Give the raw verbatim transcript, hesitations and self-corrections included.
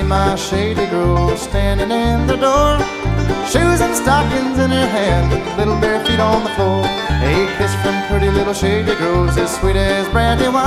my shady grove, standing in the door, shoes and stockings in her hand, little bare feet on the floor. A kiss from pretty little shady groves, as sweet as brandy wine.